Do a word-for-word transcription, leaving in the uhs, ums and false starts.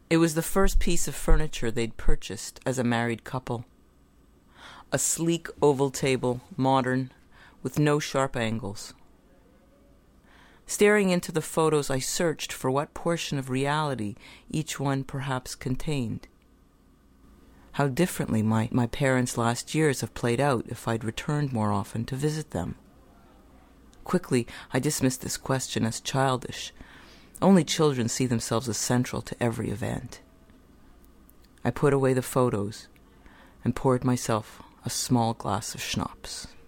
It was the first piece of furniture they'd purchased as a married couple. A sleek oval table, modern, with no sharp angles. Staring into the photos, I searched for what portion of reality each one perhaps contained. How differently my, my parents' last years have played out if I'd returned more often to visit them. Quickly, I dismissed this question as childish. Only children see themselves as central to every event. I put away the photos and poured myself a small glass of schnapps.